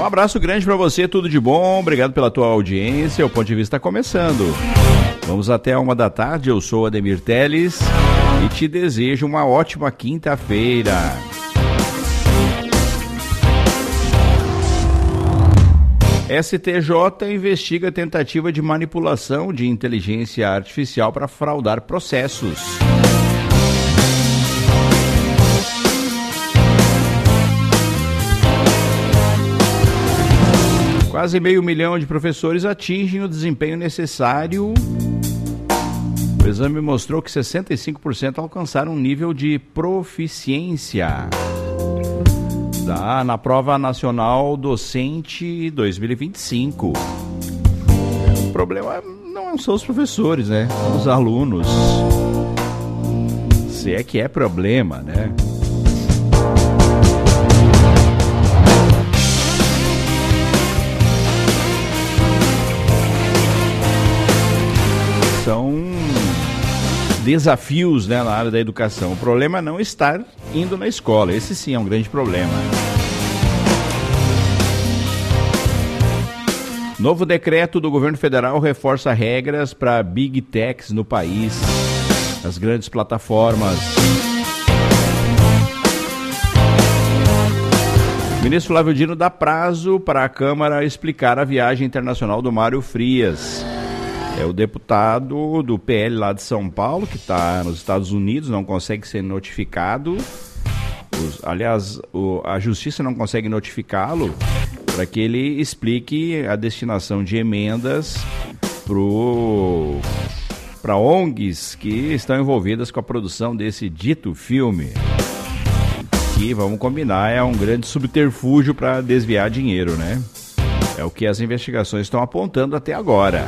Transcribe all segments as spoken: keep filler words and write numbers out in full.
Um abraço grande para você, tudo de bom, obrigado pela tua audiência, o Ponto de Vista está começando. Vamos até a uma da tarde, eu sou Ademir Teles e te desejo uma ótima quinta-feira. S T J investiga tentativa de manipulação de inteligência artificial para fraudar processos. Quase meio milhão de professores atingem o desempenho necessário. O exame mostrou que sessenta e cinco por cento alcançaram um nível de proficiência da, na Prova Nacional Docente dois mil e vinte e cinco. O problema não são os professores, né? São os alunos. Se é que é problema, né? São desafios, né, na área da educação. O problema é não estar indo na escola. Esse sim é um grande problema. Novo decreto do governo federal reforça regras para Big Techs no país. As grandes plataformas. O ministro Flávio Dino dá prazo para a Câmara explicar a viagem internacional do Mário Frias. É o deputado do P L lá de São Paulo, que está nos Estados Unidos, não consegue ser notificado. Os, aliás, o, a justiça não consegue notificá-lo para que ele explique a destinação de emendas para O N Gs que estão envolvidas com a produção desse dito filme. Que, vamos combinar, é um grande subterfúgio para desviar dinheiro, né? É o que as investigações estão apontando até agora.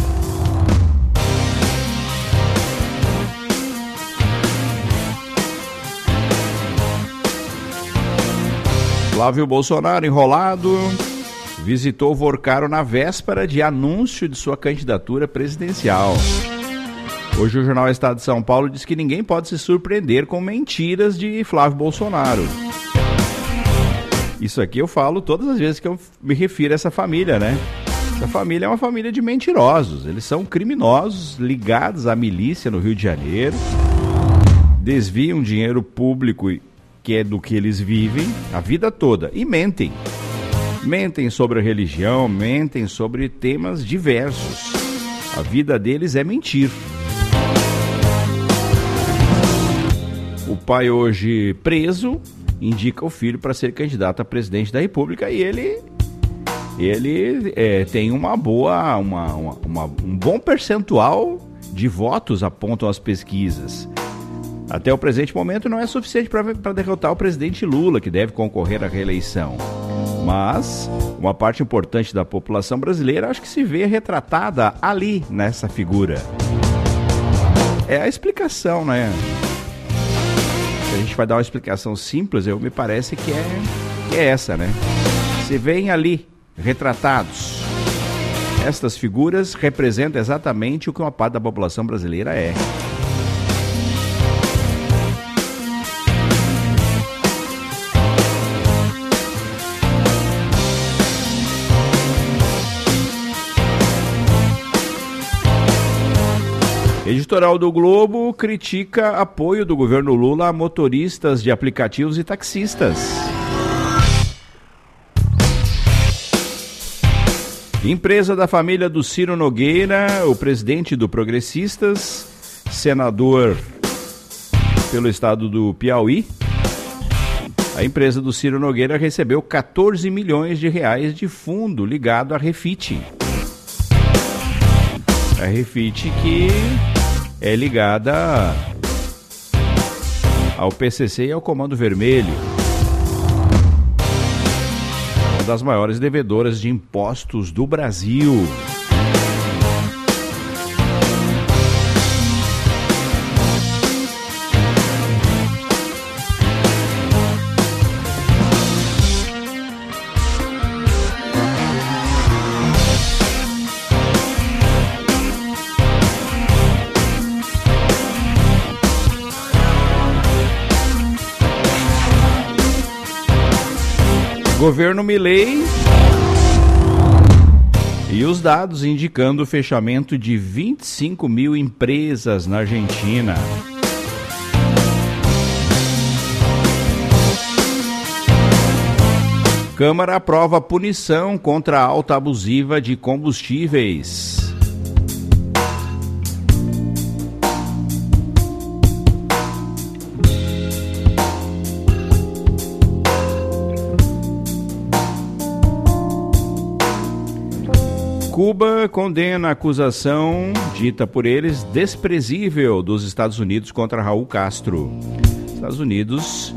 Flávio Bolsonaro, enrolado, visitou Vorcaro na véspera de anúncio de sua candidatura presidencial. Hoje o jornal Estado de São Paulo diz que ninguém pode se surpreender com mentiras de Flávio Bolsonaro. Isso aqui eu falo todas as vezes que eu me refiro a essa família, né? Essa família é uma família de mentirosos. Eles são criminosos ligados à milícia no Rio de Janeiro, desviam dinheiro público e que é do que eles vivem a vida toda, e mentem. Mentem sobre a religião, mentem sobre temas diversos. A vida deles é mentir. O pai hoje preso indica o filho para ser candidato a presidente da República e ele, ele é, tem uma boa, uma, uma, uma, um bom percentual de votos, apontam as pesquisas. Até o presente momento não é suficiente para derrotar o presidente Lula, que deve concorrer à reeleição. Mas uma parte importante da população brasileira acho que se vê retratada ali nessa figura. É a explicação, né? Se a gente vai dar uma explicação simples, eu me parece que é, que é essa, né? Se veem ali retratados. Estas figuras representam exatamente o que uma parte da população brasileira é. Editorial do Globo critica apoio do governo Lula a motoristas de aplicativos e taxistas. Empresa da família do Ciro Nogueira, o presidente do Progressistas, senador pelo estado do Piauí. A empresa do Ciro Nogueira recebeu quatorze milhões de reais de fundo ligado à Refit. A Refit que é ligada ao P C C e ao Comando Vermelho, uma das maiores devedoras de impostos do Brasil. Governo Milei E os dados indicando o fechamento de vinte e cinco mil empresas na Argentina. Câmara aprova punição contra a alta abusiva de combustíveis. Cuba condena a acusação, dita por eles, desprezível dos Estados Unidos contra Raul Castro. Estados Unidos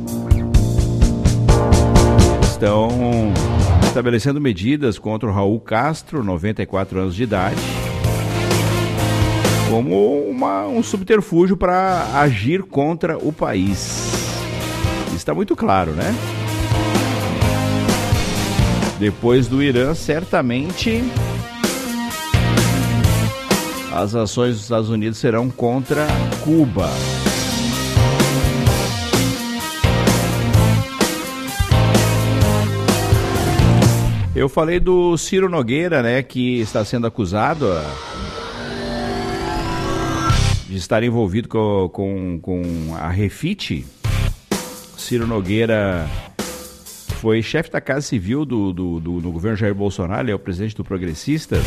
estão estabelecendo medidas contra o Raul Castro, noventa e quatro anos de idade, como uma, um subterfúgio para agir contra o país. Está muito claro, né? Depois do Irã, certamente as ações dos Estados Unidos serão contra Cuba. Eu falei do Ciro Nogueira, né, que está sendo acusado de estar envolvido com, com, com a Refit. Ciro Nogueira foi chefe da Casa Civil do, do, do, do governo Jair Bolsonaro, ele é o presidente do Progressistas.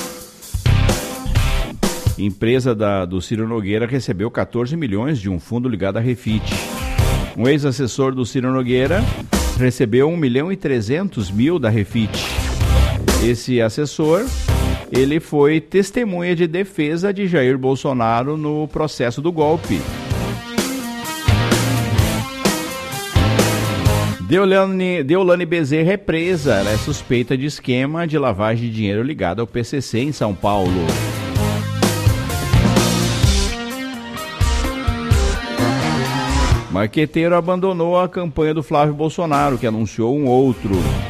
Empresa da, do Ciro Nogueira recebeu catorze milhões de um fundo ligado à Refit. Um ex-assessor do Ciro Nogueira recebeu um milhão e trezentos mil da Refit. Esse assessor, ele foi testemunha de defesa de Jair Bolsonaro no processo do golpe. Deolane, Deolane Bezerra é presa. Ela é suspeita de esquema de lavagem de dinheiro ligado ao P C C em São Paulo. Marqueteiro abandonou a campanha do Flávio Bolsonaro, que anunciou um outro.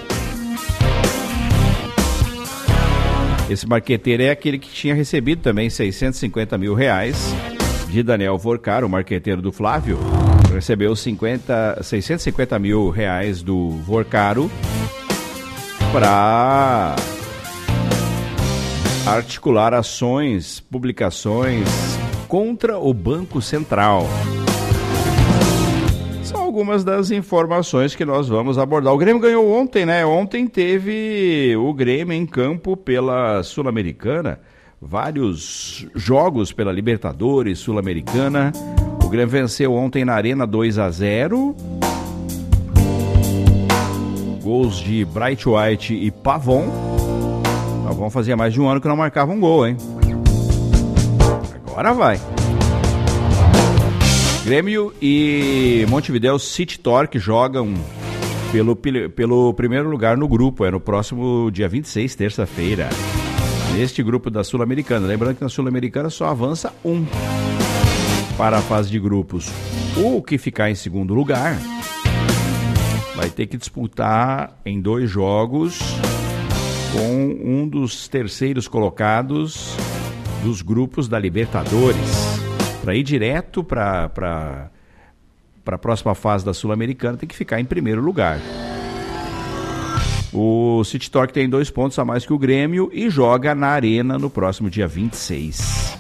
Esse marqueteiro é aquele que tinha recebido também seiscentos e cinquenta mil reais de Daniel Vorcaro, o marqueteiro do Flávio. Recebeu cinquenta, seiscentos e cinquenta mil reais do Vorcaro para articular ações, publicações contra o Banco Central. Algumas das informações que nós vamos abordar. O Grêmio ganhou ontem, né? Ontem teve o Grêmio em campo pela Sul-Americana, vários jogos pela Libertadores, Sul-Americana. O Grêmio venceu ontem na Arena dois a zero. Gols de Bright White e Pavon. Pavon fazia mais de um ano que não marcava um gol, hein? Agora vai. Grêmio e Montevideo City Torque jogam pelo, pelo primeiro lugar no grupo, é no próximo dia vinte e seis, terça-feira. Neste grupo da Sul-Americana. Lembrando que na Sul-Americana só avança um para a fase de grupos. O que ficar em segundo lugar vai ter que disputar em dois jogos com um dos terceiros colocados dos grupos da Libertadores. Para ir direto para a próxima fase da Sul-Americana, tem que ficar em primeiro lugar. O City Torque tem dois pontos a mais que o Grêmio e joga na Arena no próximo dia vinte e seis.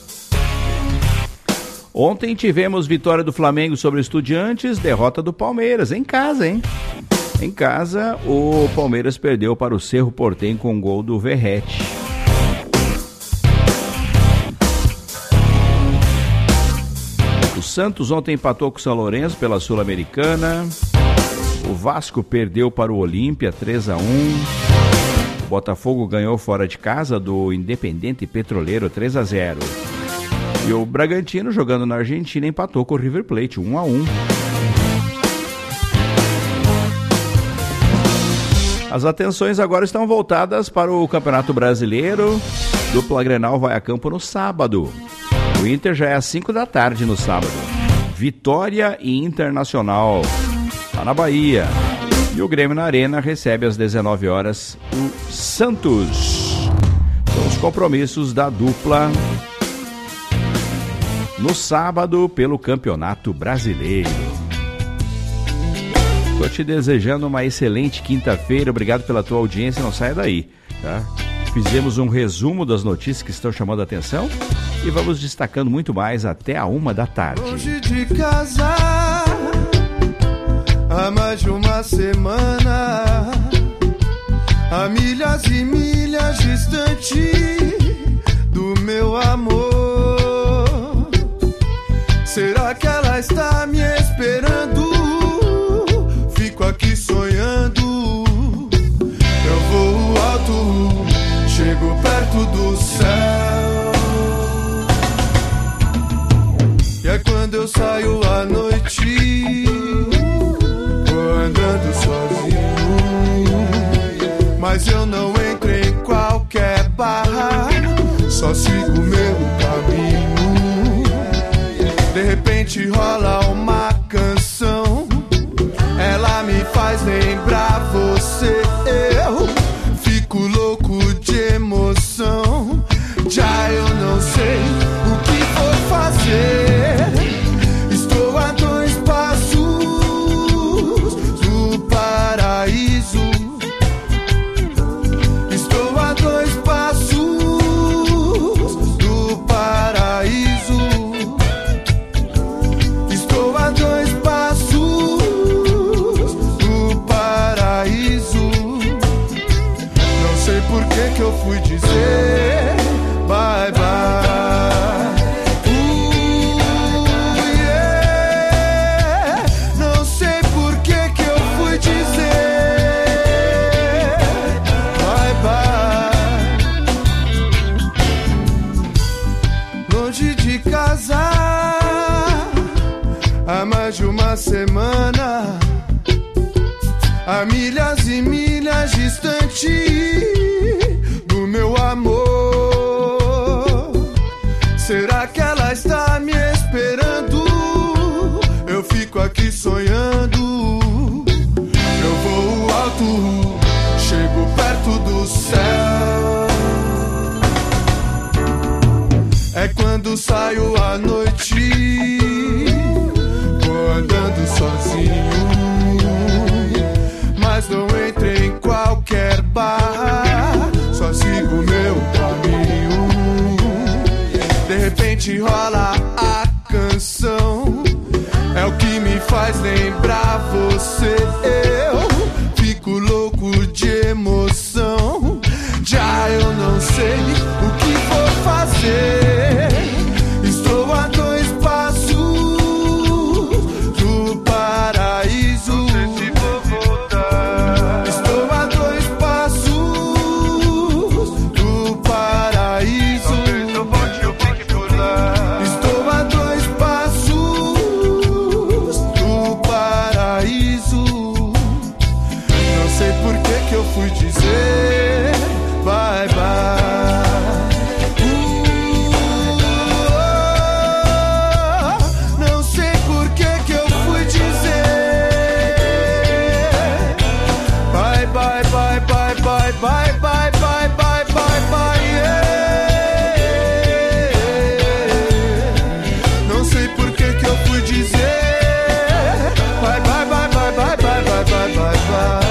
Ontem tivemos vitória do Flamengo sobre o Estudiantes, derrota do Palmeiras, em casa, hein? Em casa, o Palmeiras perdeu para o Cerro Porteño com um gol do Verratti. O Santos ontem empatou com o São Lourenço pela Sul-Americana. O Vasco perdeu para o Olímpia três a um. O Botafogo ganhou fora de casa do Independente Petroleiro três a zero. E o Bragantino, jogando na Argentina, empatou com o River Plate um a um. As atenções agora estão voltadas para o Campeonato Brasileiro. Dupla Grenal vai a campo no sábado. O Inter já é às cinco da tarde no sábado. Vitória e Internacional, lá na Bahia. E o Grêmio na Arena recebe às dezenove horas o Santos. São os compromissos da dupla no sábado pelo Campeonato Brasileiro. Estou te desejando uma excelente quinta-feira. Obrigado pela tua audiência. Não saia daí, tá? Fizemos um resumo das notícias que estão chamando a atenção e vamos destacando muito mais até a uma da tarde. Longe de casa, há mais de uma semana, a milhas e milhas distante do meu amor. Será que ela está me esperando? Fico aqui sonhando. Eu vou alto, chego perto do céu. E é quando eu saio à noite, vou andando sozinho, mas eu não entro em qualquer barra, só sigo meu caminho. De repente rola uma canção, ela me faz lembrar você. Eu fico louco de emoção, já eu não sei o que vou fazer. Estou a dois passos do paraíso. Estou a dois passos do paraíso. Estou a dois passos do paraíso. Não sei por que que eu fui dizer bye bye. Uh, yeah. Não sei por que que eu fui dizer bye bye. Longe de casa, há mais de uma semana, a milhas e milhas distante do meu amor. Será que ela está me esperando? Eu fico aqui sonhando. Eu vou alto, chego perto do céu. É quando saio à noite, vou andando sozinho, mas não entro em qualquer barra, só sigo meu caminho. De repente rola a canção, é o que me faz lembrar você. Eu fico louco de emoção, já eu não sei o que vou fazer. Estou a dois passos do paraíso. Não sei se vou voltar. Estou a dois passos do paraíso. Talvez eu volte, eu fique por lá. Estou a dois passos do paraíso. Não sei por que que eu fui dizer bye bye. Bye, bye, bye, bye, bye, bye, yeah. Não sei por que que eu fui dizer bye, bye, bye, bye, bye, bye, bye, bye, bye,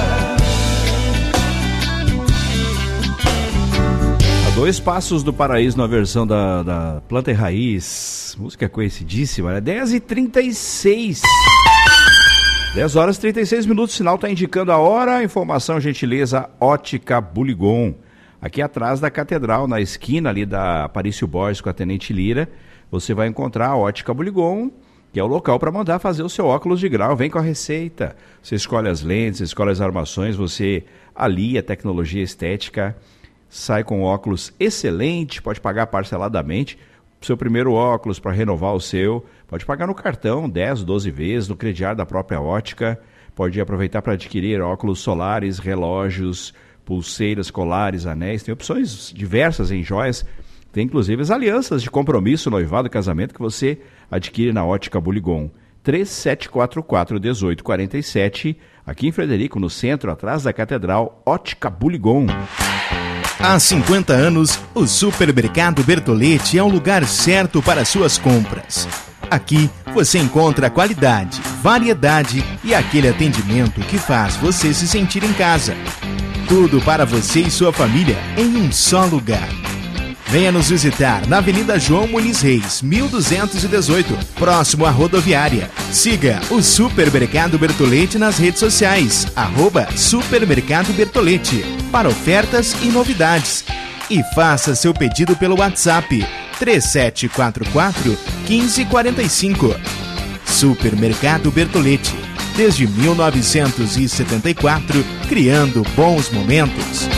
A dois passos do paraíso na versão da, da Planta e Raiz. Música conhecidíssima, né? dez e trinta e seis. dez horas e trinta e seis minutos, o sinal está indicando a hora. Informação, gentileza, Ótica Buligon. Aqui atrás da Catedral, na esquina ali da Aparício Borges com a Tenente Lira, você vai encontrar a Ótica Buligon, que é o local para mandar fazer o seu óculos de grau. Vem com a receita. Você escolhe as lentes, escolhe as armações, você alia a tecnologia estética, sai com óculos excelente, pode pagar parceladamente. Seu primeiro óculos, para renovar o seu, pode pagar no cartão, dez, doze vezes, no crediário da própria ótica. Pode aproveitar para adquirir óculos solares, relógios, pulseiras, colares, anéis. Tem opções diversas em joias. Tem inclusive as alianças de compromisso, noivado, casamento, que você adquire na Ótica Buligon. três sete quatro quatro, um oito quatro sete, aqui em Frederico, no centro, atrás da Catedral, Ótica Buligon. Há cinquenta anos, o Supermercado Bertolete é o lugar certo para suas compras. Aqui você encontra qualidade, variedade e aquele atendimento que faz você se sentir em casa. Tudo para você e sua família em um só lugar. Venha nos visitar na Avenida João Muniz Reis, mil duzentos e dezoito, próximo à rodoviária. Siga o Supermercado Bertolete nas redes sociais, arroba Supermercado Bertolete, para ofertas e novidades. E faça seu pedido pelo WhatsApp três sete quatro quatro, um cinco quatro cinco. Supermercado Bertolete, desde mil novecentos e setenta e quatro, criando bons momentos.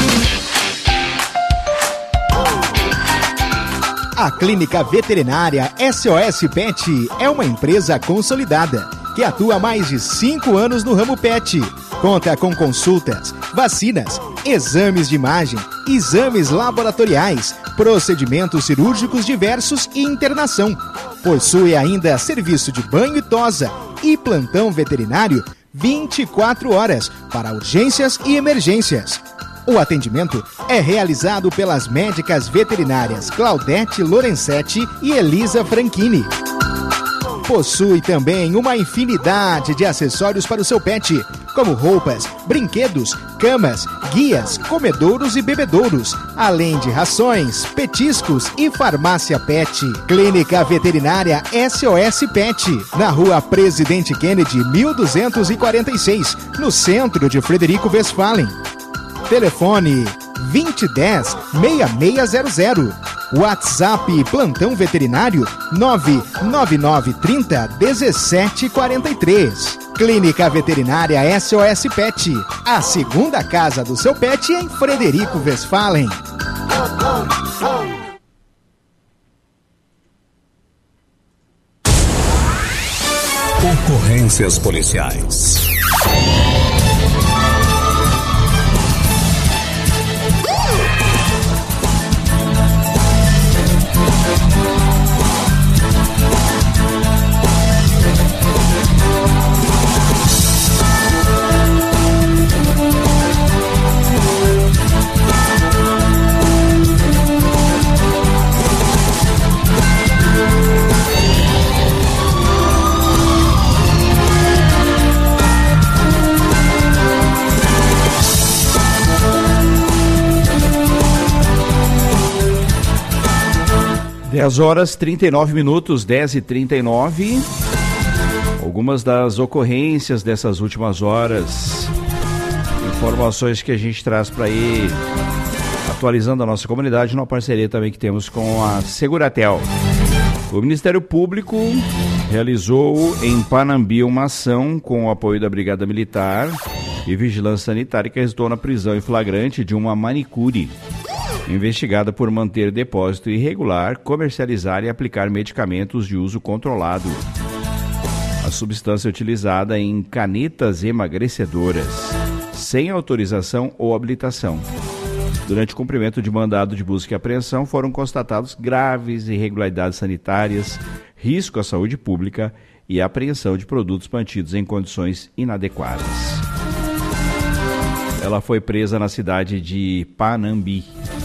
A Clínica Veterinária S O S Pet é uma empresa consolidada que atua há mais de cinco anos no ramo pet. Conta com consultas, vacinas, exames de imagem, exames laboratoriais, procedimentos cirúrgicos diversos e internação. Possui ainda serviço de banho e tosa e plantão veterinário vinte e quatro horas para urgências e emergências. O atendimento é realizado pelas médicas veterinárias Claudete Lorenzetti e Elisa Franchini. Possui também uma infinidade de acessórios para o seu pet, como roupas, brinquedos, camas, guias, comedouros e bebedouros, além de rações, petiscos e farmácia pet. Clínica Veterinária S O S Pet, na Rua Presidente Kennedy, mil duzentos e quarenta e seis, no centro de Frederico Westphalen. Telefone vinte e dez, seis seis zero zero. WhatsApp Plantão Veterinário nove nove nove três zero, um sete quatro três. Clínica Veterinária S O S Pet, a segunda casa do seu pet em Frederico Westphalen. Ocorrências policiais. dez horas e trinta e nove minutos, dez e trinta e nove. Algumas das ocorrências dessas últimas horas, informações que a gente traz para ir atualizando a nossa comunidade, numa parceria também que temos com a Seguratel. O Ministério Público realizou em Panambi uma ação com o apoio da Brigada Militar e Vigilância Sanitária que resultou na prisão em flagrante de uma manicure investigada por manter depósito irregular, comercializar e aplicar medicamentos de uso controlado. A substância é utilizada em canetas emagrecedoras, sem autorização ou habilitação. Durante o cumprimento de mandado de busca e apreensão, foram constatados graves irregularidades sanitárias, risco à saúde pública e apreensão de produtos mantidos em condições inadequadas. Ela foi presa na cidade de Panambi.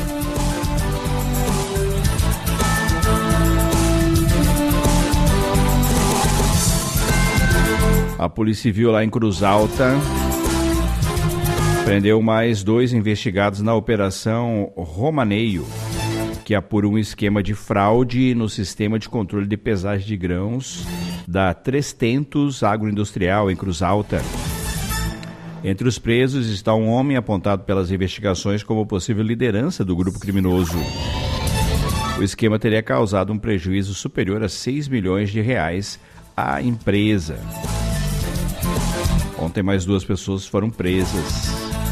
A Polícia Civil lá em Cruz Alta prendeu mais dois investigados na Operação Romaneio, que apura um esquema de fraude no sistema de controle de pesagem de grãos da Trestentos Agroindustrial em Cruz Alta. Entre os presos está um homem apontado pelas investigações como possível liderança do grupo criminoso. O esquema teria causado um prejuízo superior a seis milhões de reais à empresa. Ontem mais duas pessoas foram presas.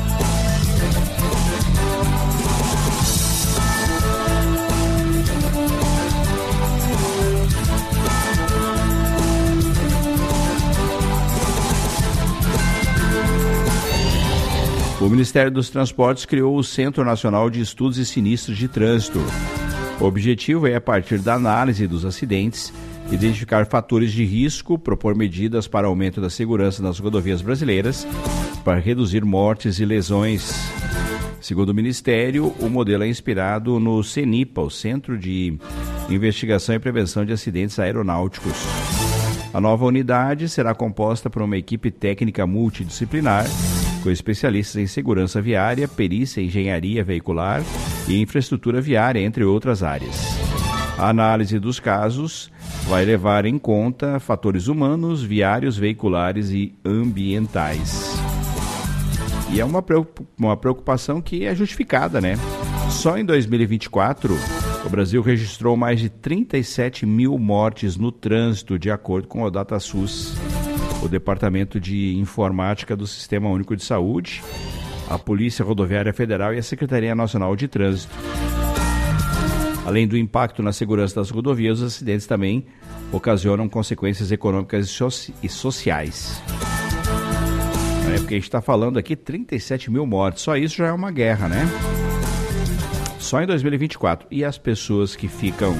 O Ministério dos Transportes criou o Centro Nacional de Estudos e Sinistros de Trânsito. O objetivo é, a partir da análise dos acidentes, identificar fatores de risco, propor medidas para aumento da segurança nas rodovias brasileiras, para reduzir mortes e lesões. Segundo o Ministério, o modelo é inspirado no CENIPA, o Centro de Investigação e Prevenção de Acidentes Aeronáuticos. A nova unidade será composta por uma equipe técnica multidisciplinar com especialistas em segurança viária, perícia, engenharia veicular e infraestrutura viária, entre outras áreas. A análise dos casos vai levar em conta fatores humanos, viários, veiculares e ambientais. E é uma preocupação que é justificada, né? Só em dois mil e vinte e quatro, o Brasil registrou mais de trinta e sete mil mortes no trânsito, de acordo com o DataSUS, o Departamento de Informática do Sistema Único de Saúde, a Polícia Rodoviária Federal e a Secretaria Nacional de Trânsito. Além do impacto na segurança das rodovias, os acidentes também ocasionam consequências econômicas e, soci- e sociais. É porque a gente está falando aqui trinta e sete mil mortes, só isso já é uma guerra, né? Só em dois mil e vinte e quatro. E as pessoas que ficam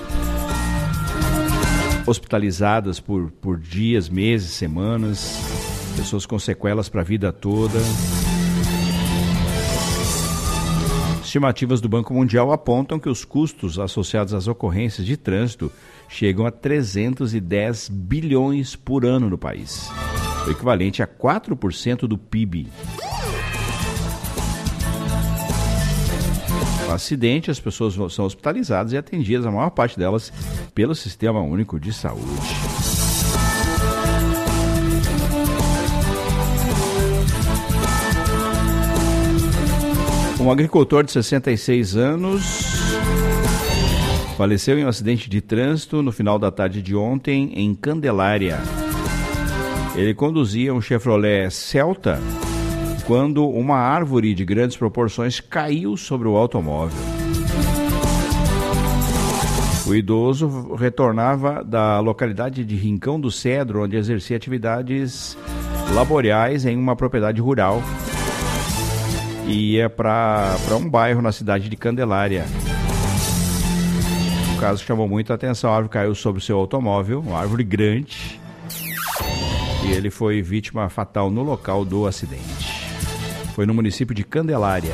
hospitalizadas por, por dias, meses, semanas, pessoas com sequelas para a vida toda. Estimativas do Banco Mundial apontam que os custos associados às ocorrências de trânsito chegam a trezentos e dez bilhões por ano no país, o equivalente a quatro por cento do P I B. No acidente, as pessoas são hospitalizadas e atendidas, a maior parte delas, pelo Sistema Único de Saúde. Um agricultor de sessenta e seis anos faleceu em um acidente de trânsito no final da tarde de ontem em Candelária. Ele conduzia um Chevrolet Celta quando uma árvore de grandes proporções caiu sobre o automóvel. O idoso retornava da localidade de Rincão do Cedro, onde exercia atividades laboriais em uma propriedade rural, e ia para um bairro na cidade de Candelária. O caso chamou muita atenção, a árvore caiu sobre o seu automóvel, uma árvore grande, e ele foi vítima fatal no local do acidente. Foi no município de Candelária.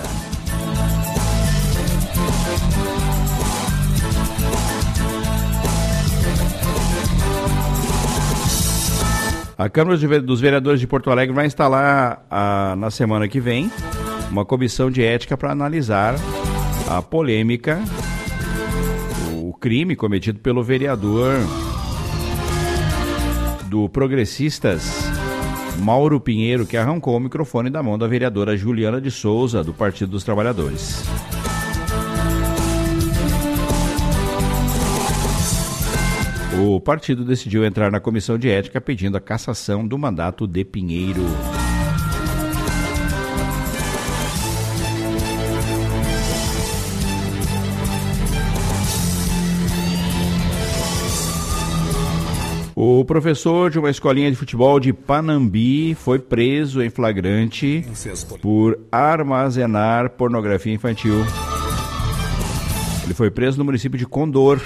A Câmara dos Vereadores de Porto Alegre vai instalar a, na semana que vem uma comissão de ética para analisar a polêmica, o crime cometido pelo vereador do Progressistas, Mauro Pinheiro, que arrancou o microfone da mão da vereadora Juliana de Souza, do Partido dos Trabalhadores. O partido decidiu entrar na comissão de ética pedindo a cassação do mandato de Pinheiro. O professor de uma escolinha de futebol de Panambi foi preso em flagrante por armazenar pornografia infantil. Ele foi preso no município de Condor.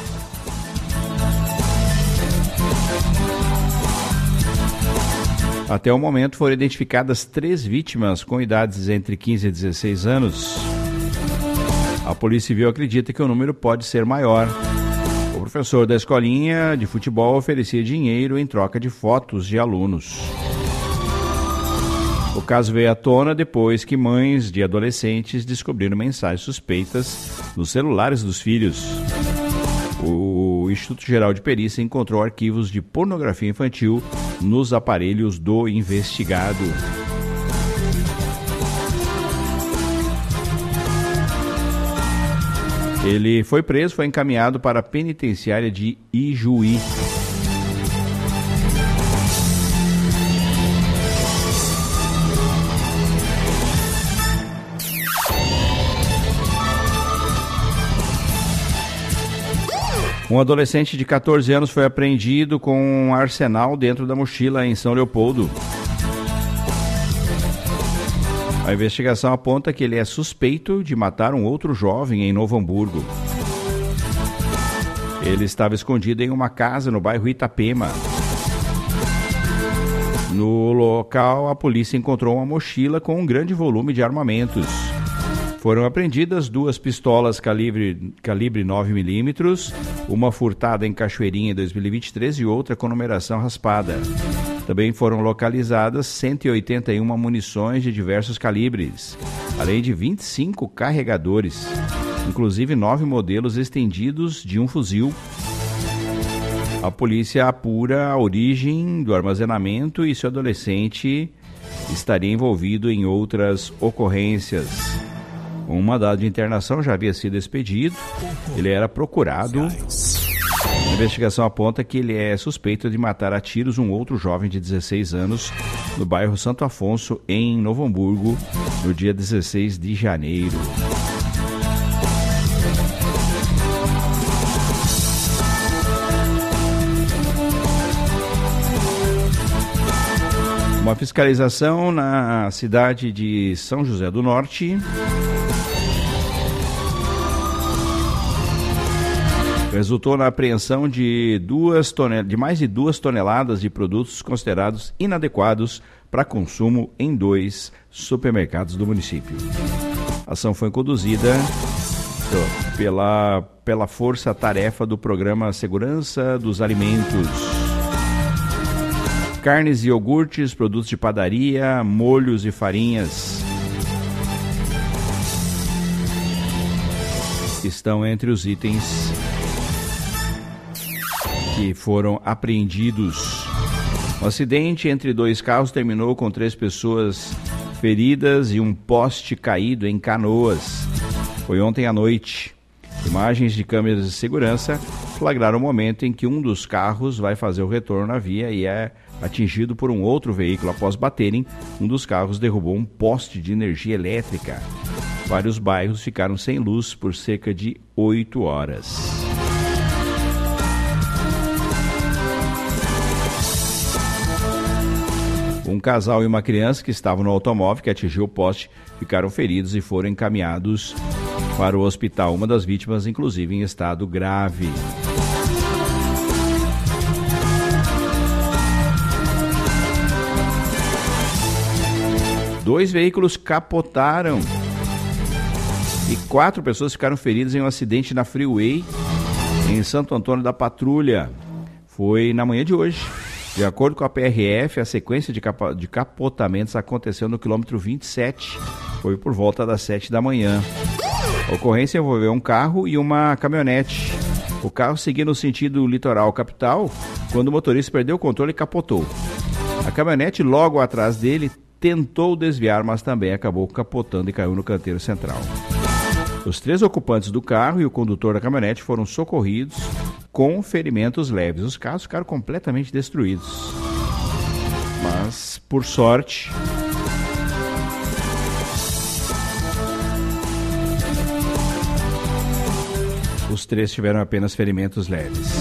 Até o momento foram identificadas três vítimas com idades entre quinze e dezesseis anos. A Polícia Civil acredita que o número pode ser maior. O professor da escolinha de futebol oferecia dinheiro em troca de fotos de alunos. O caso veio à tona depois que mães de adolescentes descobriram mensagens suspeitas nos celulares dos filhos. O Instituto Geral de Perícia encontrou arquivos de pornografia infantil nos aparelhos do investigado. Ele foi preso, foi encaminhado para a penitenciária de Ijuí. Um adolescente de catorze anos foi apreendido com um arsenal dentro da mochila em São Leopoldo. A investigação aponta que ele é suspeito de matar um outro jovem em Novo Hamburgo. Ele estava escondido em uma casa no bairro Itapema. No local, a polícia encontrou uma mochila com um grande volume de armamentos. Foram apreendidas duas pistolas calibre, calibre nove milímetros, uma furtada em Cachoeirinha em dois mil e vinte e três e outra com numeração raspada. Também foram localizadas cento e oitenta e uma munições de diversos calibres, além de vinte e cinco carregadores, inclusive nove modelos estendidos de um fuzil. A polícia apura a origem do armazenamento e se o adolescente estaria envolvido em outras ocorrências. Um mandado de internação já havia sido expedido, ele era procurado. A investigação aponta que ele é suspeito de matar a tiros um outro jovem de dezesseis anos no bairro Santo Afonso, em Novo Hamburgo, no dia dezesseis de janeiro. Uma fiscalização na cidade de São José do Norte resultou na apreensão de, duas tonel... de mais de duas toneladas de produtos considerados inadequados para consumo em dois supermercados do município. A ação foi conduzida pela, pela força-tarefa do Programa Segurança dos Alimentos. Carnes e iogurtes, produtos de padaria, molhos e farinhas estão entre os itens que foram apreendidos. O acidente entre dois carros terminou com três pessoas feridas e um poste caído em Canoas. Foi ontem à noite. Imagens de câmeras de segurança flagraram o momento em que um dos carros vai fazer o retorno na via e é atingido por um outro veículo. Após baterem, um dos carros derrubou um poste de energia elétrica. Vários bairros ficaram sem luz por cerca de oito horas. Um casal e uma criança que estavam no automóvel que atingiu o poste ficaram feridos e foram encaminhados para o hospital. Uma das vítimas, inclusive, em estado grave. Dois veículos capotaram e quatro pessoas ficaram feridas em um acidente na Freeway em Santo Antônio da Patrulha. Foi na manhã de hoje. De acordo com a P R F, a sequência de, capa- de capotamentos aconteceu no quilômetro vinte e sete. Foi por volta das sete da manhã. A ocorrência envolveu um carro e uma caminhonete. O carro seguia no sentido litoral capital quando o motorista perdeu o controle e capotou. A caminhonete logo atrás dele tentou desviar, mas também acabou capotando e caiu no canteiro central. Os três ocupantes do carro e o condutor da caminhonete foram socorridos com ferimentos leves. Os carros ficaram completamente destruídos. Mas, por sorte, os três tiveram apenas ferimentos leves.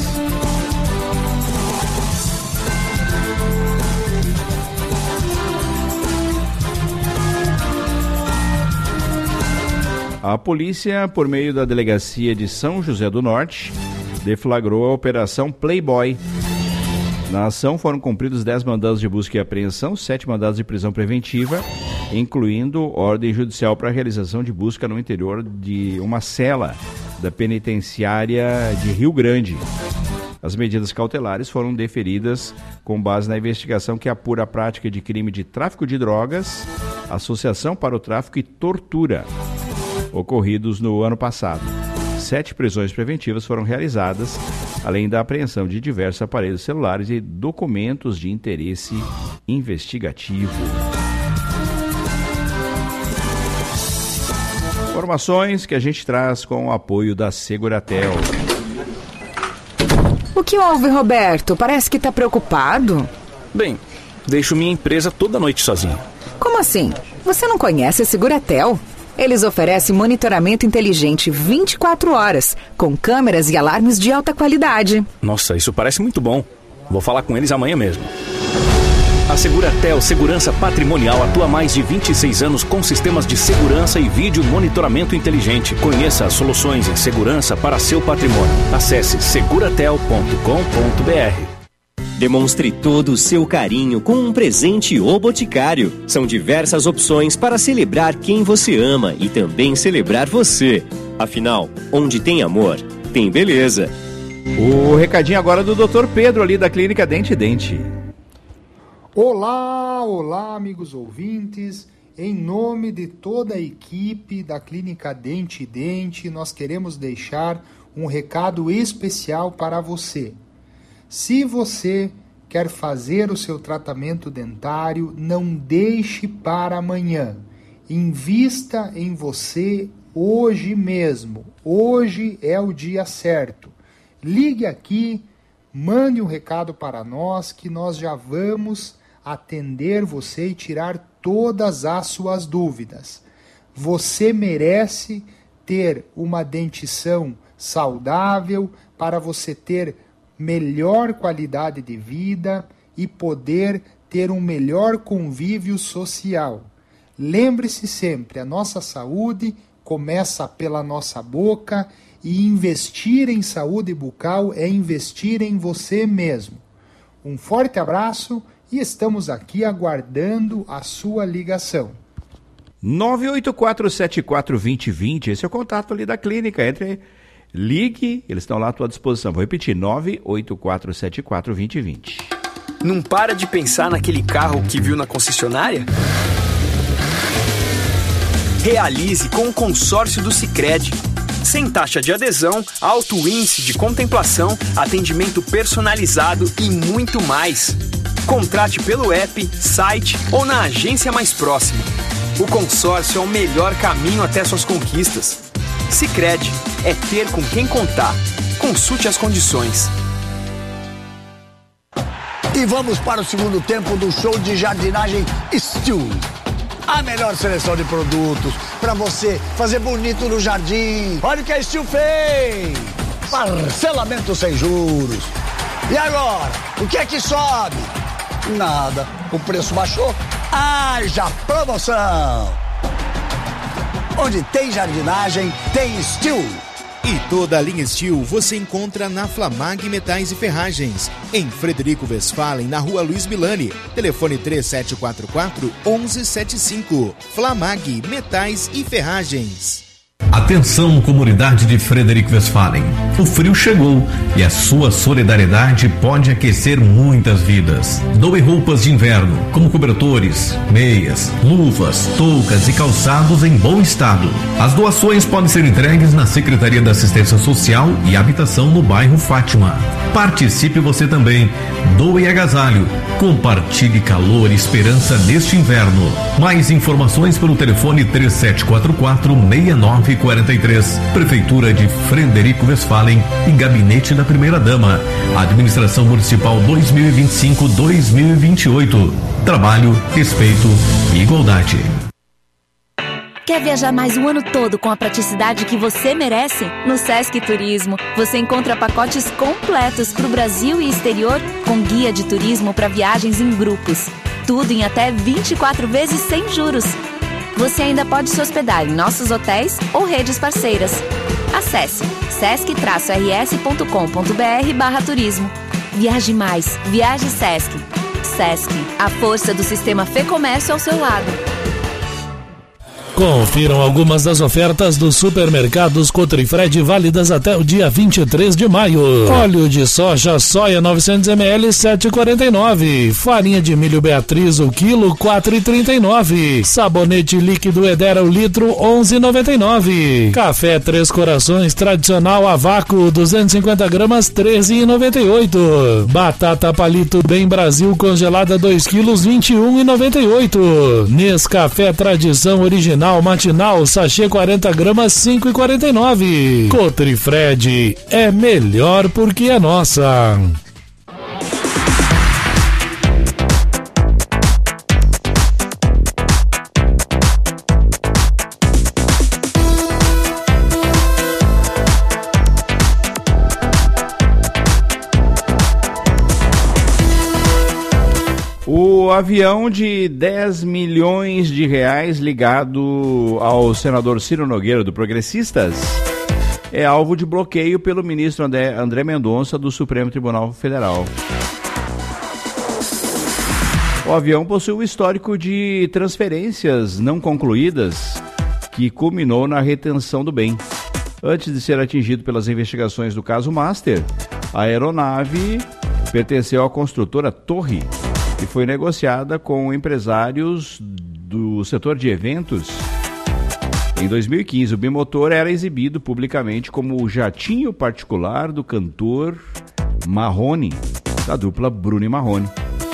A polícia, por meio da delegacia de São José do Norte, deflagrou a Operação Playboy. Na ação foram cumpridos dez mandados de busca e apreensão, sete mandados de prisão preventiva, incluindo ordem judicial para a realização de busca no interior de uma cela da penitenciária de Rio Grande. As medidas cautelares foram deferidas com base na investigação que apura a prática de crime de tráfico de drogas, associação para o tráfico e tortura, ocorridos no ano passado. Sete prisões preventivas foram realizadas, além da apreensão de diversos aparelhos celulares e documentos de interesse investigativo. Informações que a gente traz com o apoio da Seguratel. O que houve, Roberto? Parece que está preocupado. Bem, deixo minha empresa toda noite sozinho. Como assim? Você não conhece a Seguratel? Eles oferecem monitoramento inteligente vinte e quatro horas, com câmeras e alarmes de alta qualidade. Nossa, isso parece muito bom. Vou falar com eles amanhã mesmo. A Seguratel Segurança Patrimonial atua há mais de vinte e seis anos com sistemas de segurança e vídeo monitoramento inteligente. Conheça as soluções em segurança para seu patrimônio. Acesse seguratel ponto com ponto b r. Demonstre todo o seu carinho com um presente O Boticário. São diversas opções para celebrar quem você ama e também celebrar você. Afinal, onde tem amor, tem beleza. O recadinho agora do doutor Pedro ali da Clínica Dente Dente. Olá, olá, amigos ouvintes. Em nome de toda a equipe da Clínica Dente e Dente, nós queremos deixar um recado especial para você. Se você quer fazer o seu tratamento dentário, não deixe para amanhã. Invista em você hoje mesmo. Hoje é o dia certo. Ligue aqui, mande um recado para nós que nós já vamos atender você e tirar todas as suas dúvidas. Você merece ter uma dentição saudável para você ter melhor qualidade de vida e poder ter um melhor convívio social. Lembre-se sempre, a nossa saúde começa pela nossa boca e investir em saúde bucal é investir em você mesmo. Um forte abraço e estamos aqui aguardando a sua ligação. nove oito quatro sete quatro dois zero dois zero, esse é o contato ali da clínica. Entre, ligue, eles estão lá à tua disposição. Vou repetir, nove oito quatro sete quatro dois zero dois zero. Não para de pensar naquele carro que viu na concessionária? Realize com o consórcio do Sicredi. Sem taxa de adesão, alto índice de contemplação, atendimento personalizado e muito mais. Contrate pelo app, site ou na agência mais próxima. O consórcio é o melhor caminho até suas conquistas. Sicredi é ter com quem contar. Consulte as condições. E vamos para o segundo tempo do show de jardinagem Steel. A melhor seleção de produtos para você fazer bonito no jardim. Olha o que a Steel fez! Parcelamento sem juros. E agora? O que é que sobe? Nada. O preço baixou? Haja promoção! Onde tem jardinagem, tem Steel. E toda a linha Steel você encontra na Flamag Metais e Ferragens, em Frederico Westphalen, na rua Luiz Milani. Telefone três sete quatro quatro, um um sete cinco. Flamag Metais e Ferragens. Atenção, comunidade de Frederico Westphalen. O frio chegou e a sua solidariedade pode aquecer muitas vidas. Doe roupas de inverno, como cobertores, meias, luvas, toucas e calçados em bom estado. As doações podem ser entregues na Secretaria da Assistência Social e Habitação no bairro Fátima. Participe você também. Doe agasalho. Compartilhe calor e esperança neste inverno. Mais informações pelo telefone três sete quatro quatro, seis nove quatro três. Prefeitura de Frederico Westphalen e Gabinete da Primeira Dama. Administração Municipal dois mil e vinte e cinco a dois mil e vinte e oito. Trabalho, respeito e igualdade. Quer viajar mais o ano todo com a praticidade que você merece? No Sesc Turismo, você encontra pacotes completos para o Brasil e exterior, com guia de turismo para viagens em grupos. Tudo em até vinte e quatro vezes sem juros. Você ainda pode se hospedar em nossos hotéis ou redes parceiras. Acesse sesc r s ponto com ponto b r barra turismo. Viaje mais, viaje Sesc. Sesc, a força do sistema Fê Comércio ao seu lado. Confiram algumas das ofertas dos supermercados Cotrifred válidas até o dia vinte e três de maio. Óleo de soja soia novecentos mililitros sete reais e quarenta e nove centavos. Farinha de milho Beatriz o quilo quatro reais e trinta e nove centavos. Sabonete líquido Edera o litro onze reais e noventa e nove centavos. Café Três Corações tradicional a vácuo duzentos e cinquenta gramas treze reais e noventa e oito centavos. Batata palito Bem Brasil congelada dois quilos vinte e um reais e noventa e oito centavos. Nescafé tradição original matinal, sachê quarenta gramas, cinco reais e quarenta e nove centavos. Cotrifred é melhor porque é nossa. O avião de dez milhões de reais ligado ao senador Ciro Nogueira do Progressistas é alvo de bloqueio pelo ministro André, André Mendonça do Supremo Tribunal Federal. O avião possui um histórico de transferências não concluídas que culminou na retenção do bem. Antes de ser atingido pelas investigações do caso Master, a aeronave pertenceu à construtora Torre e foi negociada com empresários do setor de eventos. Em dois mil e quinze, o bimotor era exibido publicamente como o jatinho particular do cantor Marrone, da dupla Bruno e Marrone.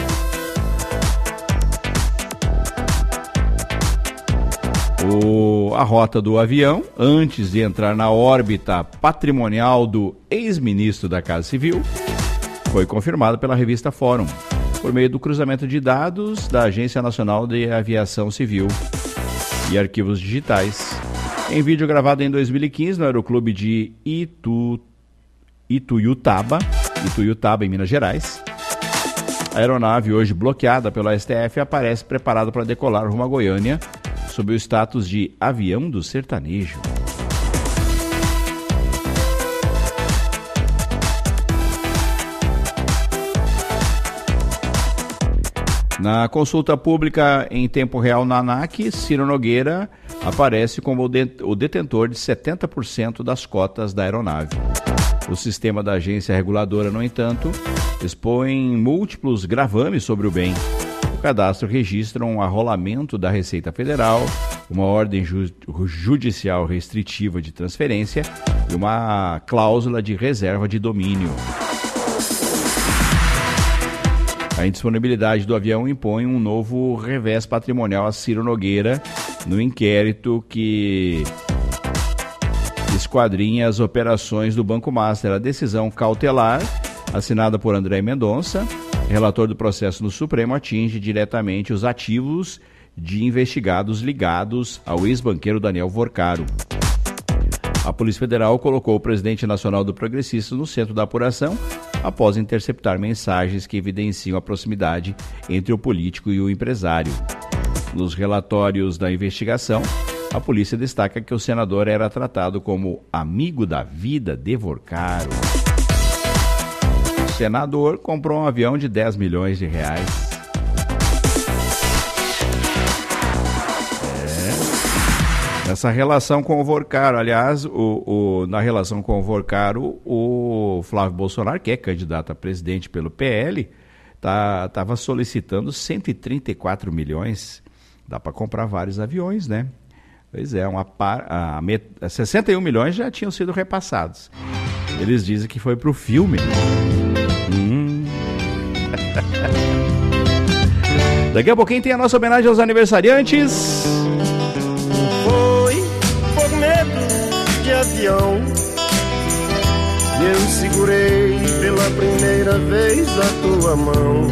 O, a rota do avião, antes de entrar na órbita patrimonial do ex-ministro da Casa Civil, foi confirmada pela revista Fórum, por meio do cruzamento de dados da Agência Nacional de Aviação Civil e arquivos digitais. Em vídeo gravado em dois mil e quinze no Aeroclube de Itu, Ituiutaba, Ituiutaba, em Minas Gerais, a aeronave, hoje bloqueada pelo S T F, aparece preparada para decolar rumo a Goiânia, sob o status de avião do sertanejo. Na consulta pública em tempo real na ANAC, Ciro Nogueira aparece como o detentor de setenta por cento das cotas da aeronave. O sistema da agência reguladora, no entanto, expõe múltiplos gravames sobre o bem. O cadastro registra um arrolamento da Receita Federal, uma ordem ju- judicial restritiva de transferência e uma cláusula de reserva de domínio. A indisponibilidade do avião impõe um novo revés patrimonial a Ciro Nogueira no inquérito que esquadrinha as operações do Banco Master. A decisão cautelar, assinada por André Mendonça, relator do processo no Supremo, atinge diretamente os ativos de investigados ligados ao ex-banqueiro Daniel Vorcaro. A Polícia Federal colocou o presidente nacional do Progressistas no centro da apuração, após interceptar mensagens que evidenciam a proximidade entre o político e o empresário. Nos relatórios da investigação, a polícia destaca que o senador era tratado como amigo da vida de Vorcaro. O senador comprou um avião de dez milhões de reais. É. Nessa relação com o Vorcaro, aliás, o, o, na relação com o Vorcaro, o Flávio Bolsonaro, que é candidato a presidente pelo P L, tá, tava solicitando cento e trinta e quatro milhões. Dá para comprar vários aviões, né? Pois é, uma par, a, a, sessenta e um milhões já tinham sido repassados. Eles dizem que foi pro filme. Hum. Daqui a pouquinho tem a nossa homenagem aos aniversariantes. Foi por medo de avião e eu segurei pela primeira vez a tua mão.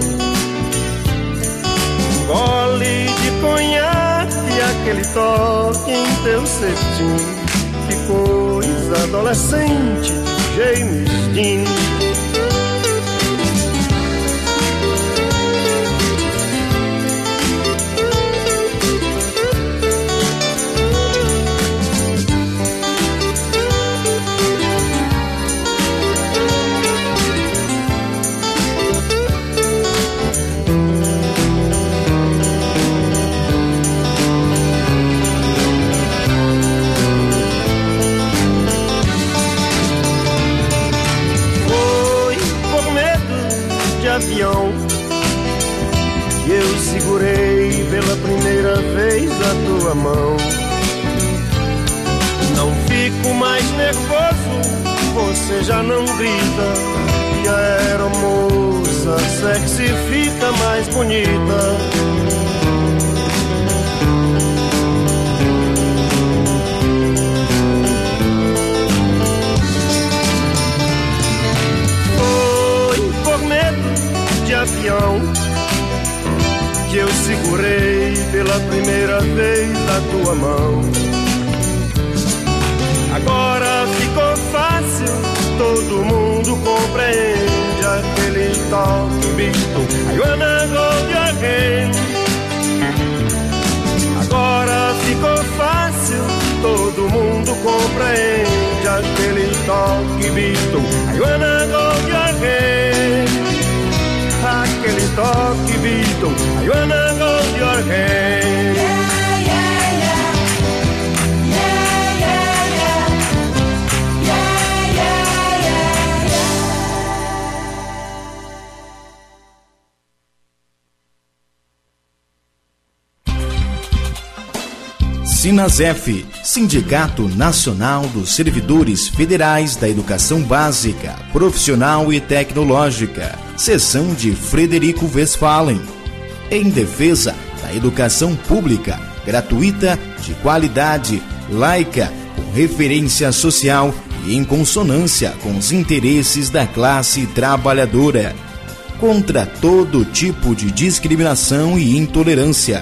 Gole de conhaque e aquele toque em teu cetim. Que coisa adolescente, James Dean. Avião e eu segurei pela primeira vez a tua mão. Não fico mais nervoso, você já não grita e a aeromoça sexy fica mais bonita. Avião que eu segurei pela primeira vez a tua mão. Agora ficou fácil, todo mundo compreende aquele toque visto. I wanna hold your hand. Agora ficou fácil, todo mundo compreende aquele toque visto. I wanna hold your hand. Aquele toque visto, I wanna hold your hand. Yeah, yeah, yeah. Yeah, yeah, yeah. Yeah, yeah, yeah, yeah. Sinasef, Sindicato Nacional dos Servidores Federais da Educação Básica, Profissional e Tecnológica, Seção de Frederico Westphalen, em defesa da educação pública, gratuita, de qualidade, laica, com referência social e em consonância com os interesses da classe trabalhadora, contra todo tipo de discriminação e intolerância.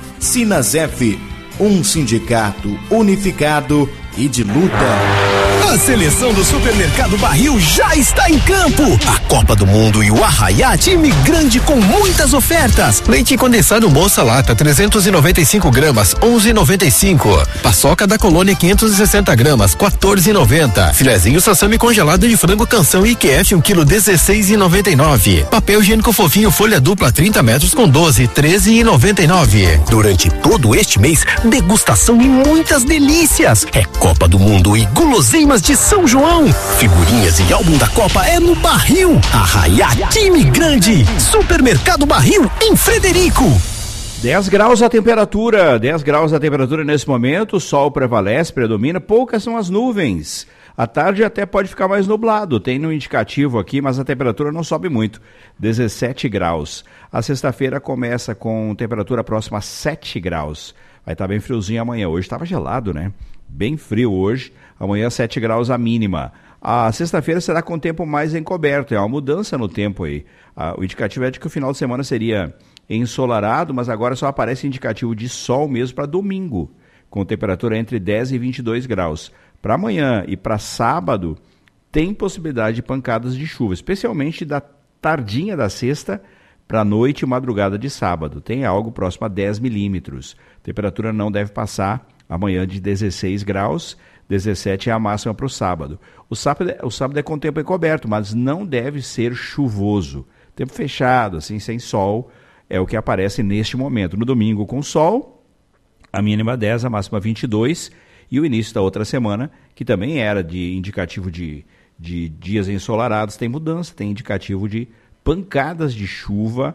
Sinasef, um sindicato unificado e de luta. A seleção do Supermercado Barril já está em campo. A Copa do Mundo e o Arraiá, time grande com muitas ofertas. Leite condensado Moça Lata, trezentos e noventa e cinco gramas, onze reais e noventa e cinco. Paçoca da Colônia, quinhentos e sessenta gramas, quatorze reais e noventa. Filezinho Sassami congelado de frango Canção I Q F, um quilo, dezesseis reais e noventa e nove. Papel higiênico fofinho folha dupla, trinta metros com doze, treze reais e noventa e nove. Durante todo este mês, degustação e muitas delícias. É Copa do Mundo e guloseimas de São João. Figurinhas e álbum da Copa é no Barril. Arraiá, time grande. Supermercado Barril, em Frederico. dez graus a temperatura, dez graus a temperatura nesse momento, o sol prevalece, predomina, poucas são as nuvens. À tarde até pode ficar mais nublado, tem no indicativo aqui, mas a temperatura não sobe muito, dezessete graus. A sexta-feira começa com temperatura próxima a sete graus. Vai estar bem friozinho amanhã, hoje estava gelado, né? Bem frio hoje, amanhã sete graus a mínima. A sexta-feira será com tempo mais encoberto, é uma mudança no tempo aí. Ah, o indicativo é de que o final de semana seria ensolarado, mas agora só aparece indicativo de sol mesmo para domingo, com temperatura entre dez e vinte e dois graus. Para amanhã e para sábado, tem possibilidade de pancadas de chuva, especialmente da tardinha da sexta para noite e madrugada de sábado. Tem algo próximo a dez milímetros. Temperatura não deve passar amanhã de dezesseis graus, dezessete é a máxima para o sábado. O sábado, o sábado é com tempo encoberto, mas não deve ser chuvoso. Tempo fechado, assim, sem sol, é o que aparece neste momento. No domingo com sol, a mínima dez, a máxima vinte e dois, e o início da outra semana, que também era de indicativo de, de dias ensolarados, tem mudança, tem indicativo de pancadas de chuva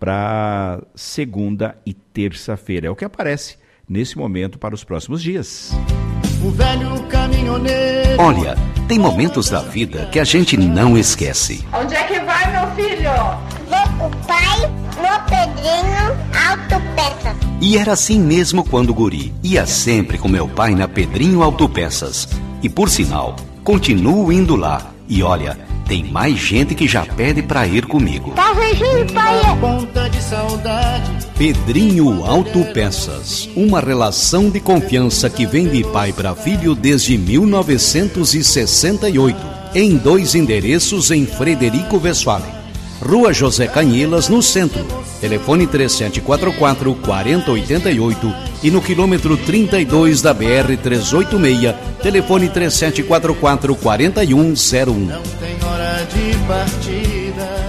para segunda e terça-feira. É o que aparece nesse momento para os próximos dias. O velho caminhoneiro. Olha, tem momentos da vida que a gente não esquece. Onde é que vai, meu filho? Vou com o pai no Pedrinho Autopeças. E era assim mesmo quando guri. Ia sempre com meu pai na Pedrinho Autopeças. E por sinal, continuo indo lá. E olha, tem mais gente que já pede pra ir comigo. Tá beijinho, pai? Ponta de saudade. Pedrinho Autopeças, uma relação de confiança que vem de pai para filho desde mil novecentos e sessenta e oito, em dois endereços em Frederico Westphalen. Rua José Canhelas, no centro. Telefone três sete quatro quatro, quatro zero oito oito e no quilômetro trinta e dois da B R trezentos e oitenta e seis, telefone três sete quatro quatro, quatro um zero um. Não tem hora de partida.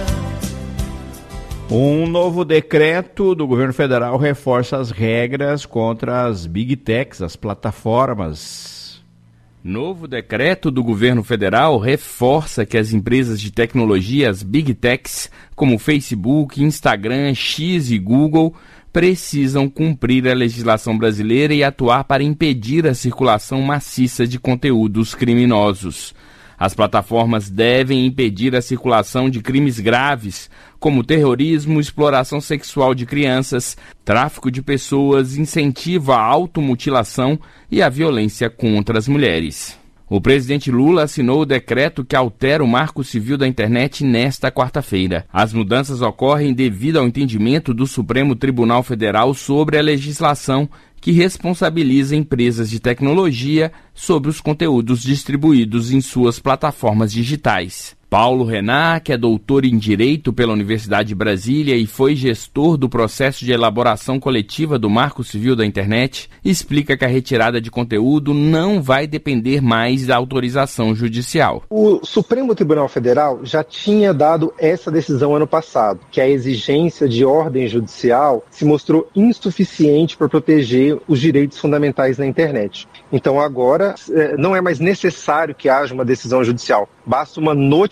Um novo decreto do governo federal reforça as regras contra as Big Techs, as plataformas. Novo decreto do governo federal reforça que as empresas de tecnologia, as Big Techs, como Facebook, Instagram, X e Google, precisam cumprir a legislação brasileira e atuar para impedir a circulação maciça de conteúdos criminosos. As plataformas devem impedir a circulação de crimes graves, como terrorismo, exploração sexual de crianças, tráfico de pessoas, incentivo à automutilação e à violência contra as mulheres. O presidente Lula assinou o decreto que altera o Marco Civil da Internet nesta quarta-feira. As mudanças ocorrem devido ao entendimento do Supremo Tribunal Federal sobre a legislação que responsabiliza empresas de tecnologia sobre os conteúdos distribuídos em suas plataformas digitais. Paulo Renan, que é doutor em Direito pela Universidade de Brasília e foi gestor do processo de elaboração coletiva do Marco Civil da Internet, explica que a retirada de conteúdo não vai depender mais da autorização judicial. O Supremo Tribunal Federal já tinha dado essa decisão ano passado, que a exigência de ordem judicial se mostrou insuficiente para proteger os direitos fundamentais na internet. Então agora não é mais necessário que haja uma decisão judicial, basta uma notificação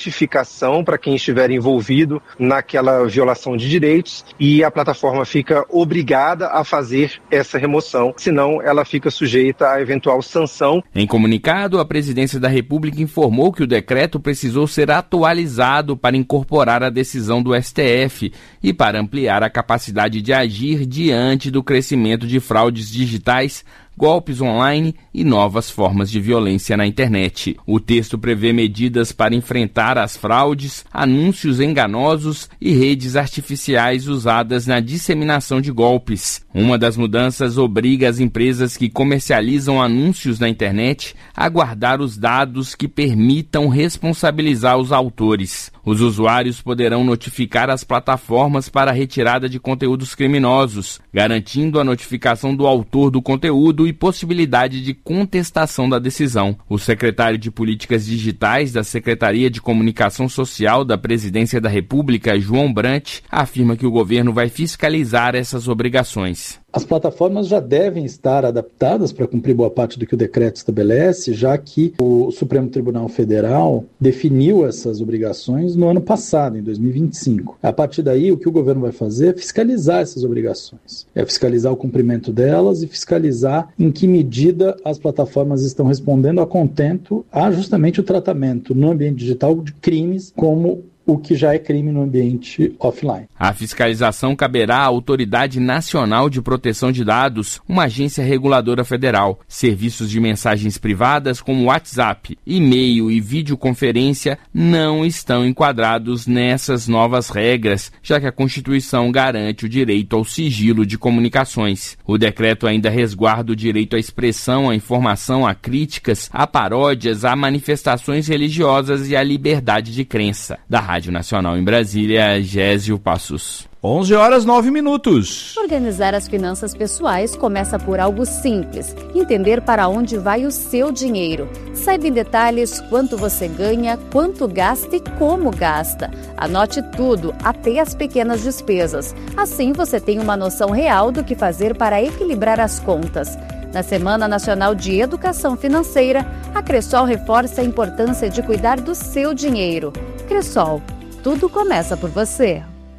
notificação para quem estiver envolvido naquela violação de direitos e a plataforma fica obrigada a fazer essa remoção, senão ela fica sujeita a eventual sanção. Em comunicado, a Presidência da República informou que o decreto precisou ser atualizado para incorporar a decisão do S T F e para ampliar a capacidade de agir diante do crescimento de fraudes digitais, golpes online e novas formas de violência na internet. O texto prevê medidas para enfrentar as fraudes, anúncios enganosos e redes artificiais usadas na disseminação de golpes. Uma das mudanças obriga as empresas que comercializam anúncios na internet a guardar os dados que permitam responsabilizar os autores. Os usuários poderão notificar as plataformas para a retirada de conteúdos criminosos, garantindo a notificação do autor do conteúdo e possibilidade de contestação da decisão. O secretário de Políticas Digitais da Secretaria de Comunicação Social da Presidência da República, João Brant, afirma que o governo vai fiscalizar essas obrigações. As plataformas já devem estar adaptadas para cumprir boa parte do que o decreto estabelece, já que o Supremo Tribunal Federal definiu essas obrigações no ano passado, em dois mil e vinte e cinco. A partir daí, o que o governo vai fazer é fiscalizar essas obrigações. É fiscalizar o cumprimento delas e fiscalizar em que medida as plataformas estão respondendo a contento a justamente o tratamento no ambiente digital de crimes como o que já é crime no ambiente offline. A fiscalização caberá à Autoridade Nacional de Proteção de Dados, uma agência reguladora federal. Serviços de mensagens privadas como WhatsApp, e-mail e videoconferência não estão enquadrados nessas novas regras, já que a Constituição garante o direito ao sigilo de comunicações. O decreto ainda resguarda o direito à expressão, à informação, a críticas, a paródias, a manifestações religiosas e à liberdade de crença. Da Rádio Nacional em Brasília, Gésio Passos. onze horas nove minutos. Organizar as finanças pessoais começa por algo simples: entender para onde vai o seu dinheiro. Saiba em detalhes quanto você ganha, quanto gasta e como gasta. Anote tudo, até as pequenas despesas. Assim você tem uma noção real do que fazer para equilibrar as contas. Na Semana Nacional de Educação Financeira, a Cressol reforça a importância de cuidar do seu dinheiro. Cressol, tudo começa por você.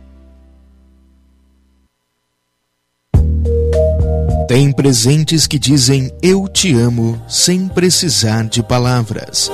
Tem presentes que dizem eu te amo sem precisar de palavras.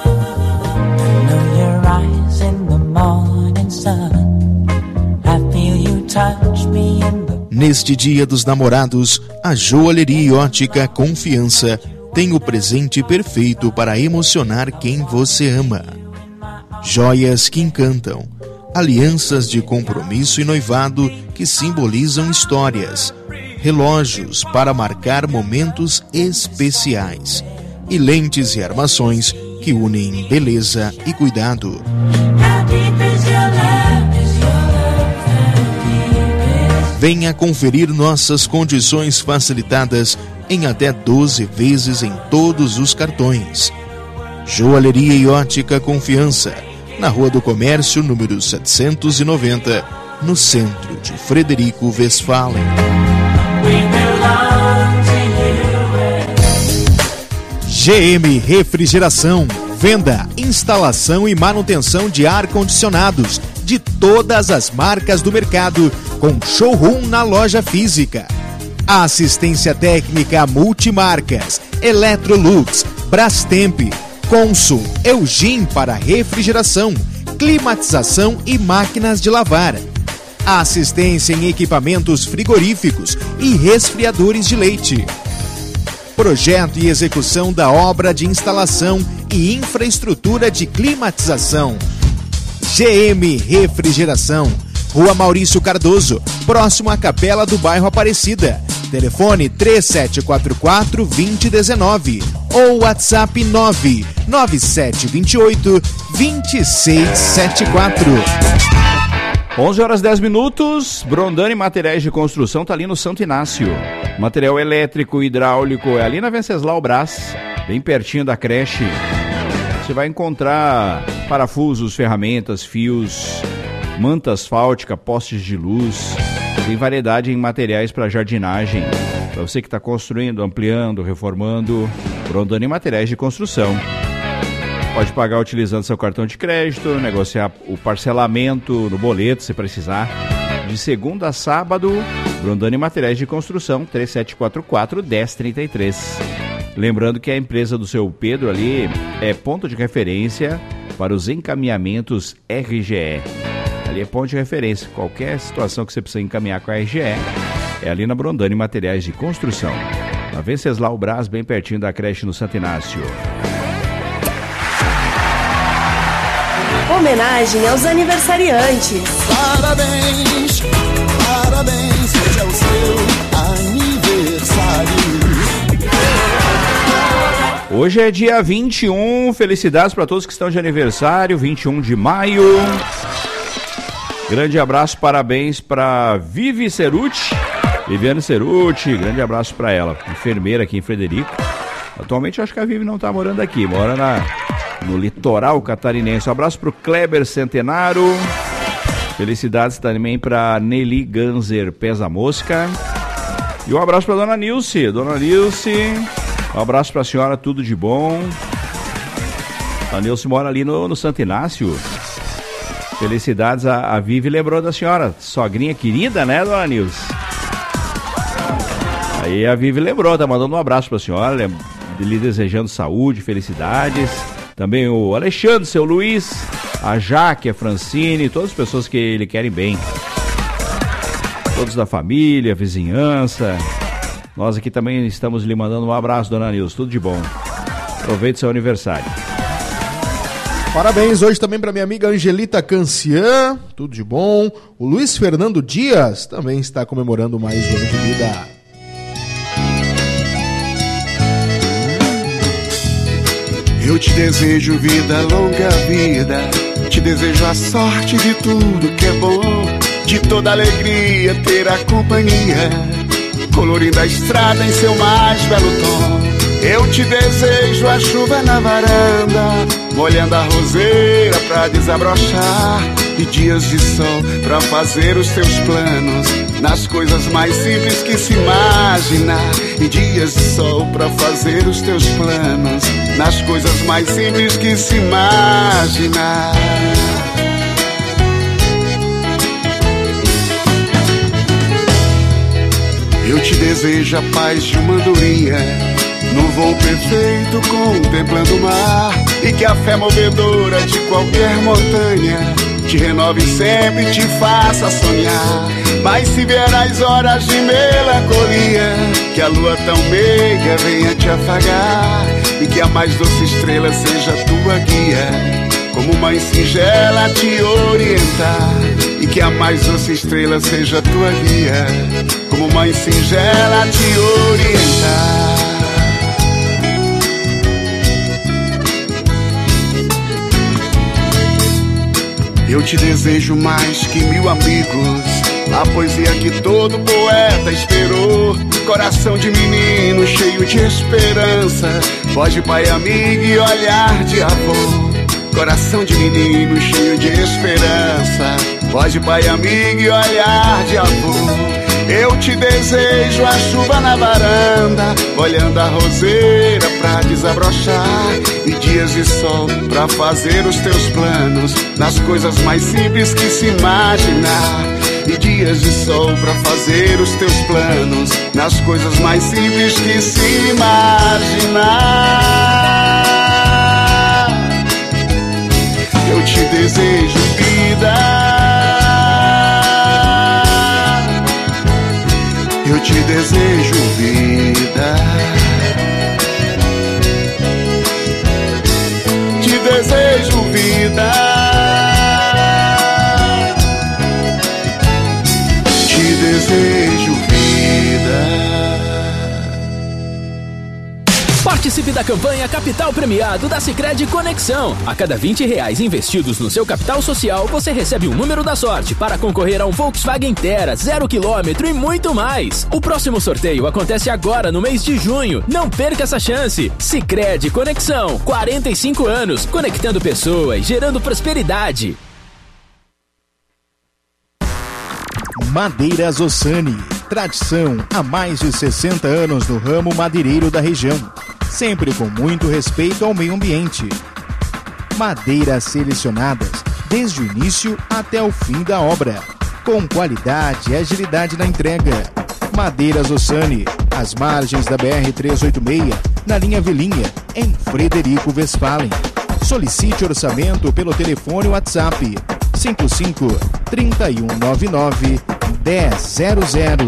Neste Dia dos Namorados, a Joalheria e Ótica Confiança tem o presente perfeito para emocionar quem você ama. Joias que encantam, alianças de compromisso e noivado que simbolizam histórias, relógios para marcar momentos especiais e lentes e armações que unem beleza e cuidado. Venha conferir nossas condições facilitadas em até doze vezes em todos os cartões. Joalheria e Ótica Confiança, na Rua do Comércio, número setecentos e noventa, no centro de Frederico Westphalen. G M Refrigeração, venda, instalação e manutenção de ar-condicionados de todas as marcas do mercado, com showroom na loja física. Assistência técnica multimarcas, Electrolux, Brastemp, Consul, Eugin para refrigeração, climatização e máquinas de lavar. Assistência em equipamentos frigoríficos e resfriadores de leite. Projeto e execução da obra de instalação e infraestrutura de climatização. G M Refrigeração, Rua Maurício Cardoso, próximo à Capela do Bairro Aparecida. Telefone três sete quatro quatro, dois zero um nove ou WhatsApp nove nove sete dois oito, dois seis sete quatro. onze horas dez minutos, Brondani Materiais de Construção está ali no Santo Inácio. Material elétrico, hidráulico, é ali na Venceslau Brás, bem pertinho da creche. Você vai encontrar parafusos, ferramentas, fios, manta asfáltica, postes de luz. Tem variedade em materiais para jardinagem. Para você que está construindo, ampliando, reformando, Brondani Materiais de Construção. Pode pagar utilizando seu cartão de crédito, negociar o parcelamento no boleto, se precisar. De segunda a sábado, Brondani Materiais de Construção, três sete quatro quatro, um zero três três. Lembrando que a empresa do seu Pedro ali é ponto de referência para os encaminhamentos R G E. Ali é ponto de referência. Qualquer situação que você precisa encaminhar com a R G E é ali na Brondani Materiais de Construção. Na Venceslau Brás, bem pertinho da creche no Santo Inácio. Homenagem aos aniversariantes. Parabéns, parabéns, hoje é o seu aniversário. Hoje é dia vinte e um, felicidades para todos que estão de aniversário, vinte e um de maio. Grande abraço, parabéns para Vivi Ceruti, Viviane Ceruti, grande abraço para ela, enfermeira aqui em Frederico. Atualmente eu acho que a Vivi não está morando aqui, mora na... no litoral catarinense. Um abraço pro Kleber Centenaro. Felicidades também pra Nelly Ganzer Pesa Mosca. E um abraço pra Dona Nilce. Dona Nilce, um abraço pra senhora, tudo de bom. A Nilce mora ali no, no Santo Inácio. Felicidades, a, a Vivi lembrou da senhora, sogrinha querida, né, Dona Nilce? Aí a Vivi lembrou, tá mandando um abraço pra senhora, lhe desejando saúde, felicidades. Também o Alexandre, seu Luiz, a Jaque, a Francine, todas as pessoas que lhe querem bem. Todos da família, vizinhança. Nós aqui também estamos lhe mandando um abraço, Dona Nilce, tudo de bom. Aproveite seu aniversário. Parabéns hoje também para minha amiga Angelita Cancian, tudo de bom. O Luiz Fernando Dias também está comemorando mais um ano de vida. Eu te desejo vida, longa vida. Te desejo a sorte de tudo que é bom. De toda alegria ter a companhia, colorindo a estrada em seu mais belo tom. Eu te desejo a chuva na varanda, molhando a roseira pra desabrochar. E dias de sol pra fazer os teus planos, nas coisas mais simples que se imaginar. E dias de sol pra fazer os teus planos, nas coisas mais simples que se imaginar. Eu te desejo a paz de uma andorinha, no voo perfeito contemplando o mar. E que a fé movedora de qualquer montanha te renove sempre, te faça sonhar. Mas se vier as horas de melancolia, que a lua tão meiga venha te afagar. E que a mais doce estrela seja tua guia, como mãe singela te orientar. E que a mais doce estrela seja tua guia, como mãe singela te orientar. Eu te desejo mais que mil amigos, a poesia que todo poeta esperou. Coração de menino cheio de esperança, voz de pai amigo e olhar de avô. Coração de menino cheio de esperança, voz de pai amigo e olhar de avô. Eu te desejo a chuva na varanda, olhando a roseira pra desabrochar. E dias de sol pra fazer os teus planos, nas coisas mais simples que se imaginar. E dias de sol pra fazer os teus planos, nas coisas mais simples que se imaginar. Eu te desejo vida, eu te desejo vida, te desejo vida, te desejo vida. Participe da campanha Capital Premiado da Sicredi Conexão. A cada vinte reais investidos no seu capital social, você recebe um número da sorte para concorrer a um Volkswagen Tera, zero quilômetro e muito mais. O próximo sorteio acontece agora no mês de junho. Não perca essa chance. Sicredi Conexão, quarenta e cinco anos, conectando pessoas, gerando prosperidade. Madeiras Ossani, tradição há mais de sessenta anos no ramo madeireiro da região, sempre com muito respeito ao meio ambiente. Madeiras selecionadas, desde o início até o fim da obra. Com qualidade e agilidade na entrega. Madeiras Ossani, às margens da B R trezentos e oitenta e seis, na linha Vilinha, em Frederico Westphalen. Solicite orçamento pelo telefone WhatsApp cinco cinco, três um nove nove, um zero zero zero.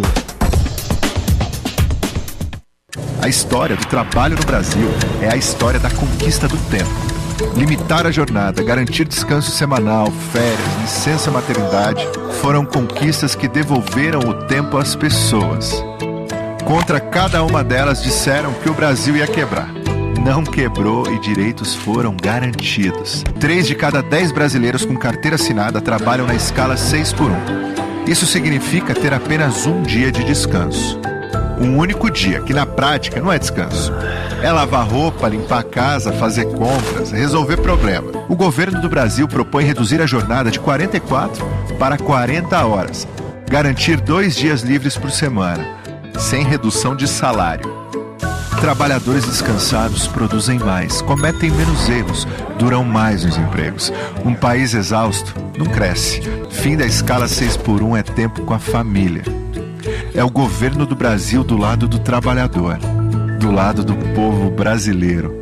A história do trabalho no Brasil é a história da conquista do tempo. Limitar a jornada, garantir descanso semanal, férias, licença maternidade, foram conquistas que devolveram o tempo às pessoas. Contra cada uma delas disseram que o Brasil ia quebrar. Não quebrou e direitos foram garantidos. Três de cada dez brasileiros com carteira assinada trabalham na escala seis por um. Isso significa ter apenas um dia de descanso. Um único dia, que na prática não é descanso. É lavar roupa, limpar a casa, fazer compras, resolver problema. O governo do Brasil propõe reduzir a jornada de quarenta e quatro para quarenta horas. Garantir dois dias livres por semana, sem redução de salário. Trabalhadores descansados produzem mais, cometem menos erros, duram mais nos empregos. Um país exausto não cresce. Fim da escala seis por um é tempo com a família. É o governo do Brasil do lado do trabalhador, do lado do povo brasileiro.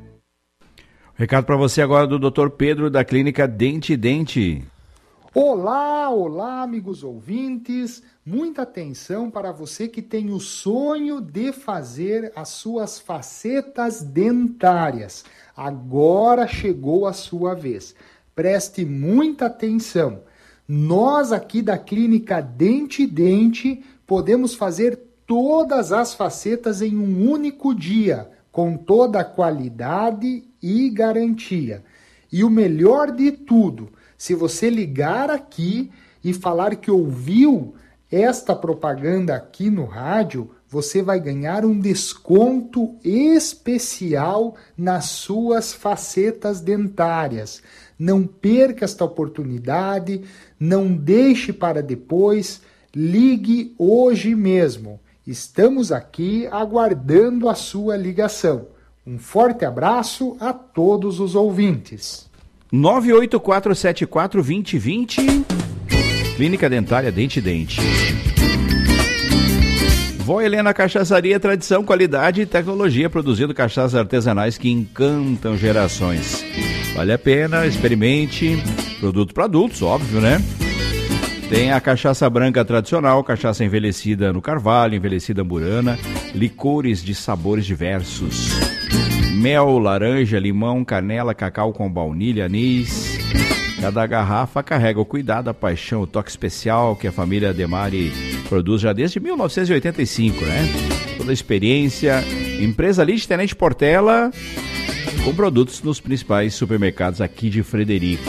Recado para você agora do doutor Pedro, da clínica Dente Dente. Olá, olá, amigos ouvintes. Muita atenção para você que tem o sonho de fazer as suas facetas dentárias. Agora chegou a sua vez. Preste muita atenção. Nós aqui da clínica Dente Dente podemos fazer todas as facetas em um único dia, com toda a qualidade e garantia. E o melhor de tudo, se você ligar aqui e falar que ouviu esta propaganda aqui no rádio, você vai ganhar um desconto especial nas suas facetas dentárias. Não perca esta oportunidade, não deixe para depois. Ligue hoje mesmo. Estamos aqui aguardando a sua ligação. Um forte abraço a todos os ouvintes. nove oito quatro sete quatro, dois zero dois zero. Clínica Dentária Dente Dente. Vó Helena Cachaçaria, tradição, qualidade e tecnologia, produzindo cachaças artesanais que encantam gerações. Vale a pena, experimente. Produto para adultos, óbvio, né? Tem a cachaça branca tradicional, cachaça envelhecida no carvalho, envelhecida amburana, licores de sabores diversos. Mel, laranja, limão, canela, cacau com baunilha, anis. Cada garrafa carrega o cuidado, a paixão, o toque especial que a família Demari produz já desde mil novecentos e oitenta e cinco, né? Toda a experiência. Empresa ali de Tenente Portela, com produtos nos principais supermercados aqui de Frederico.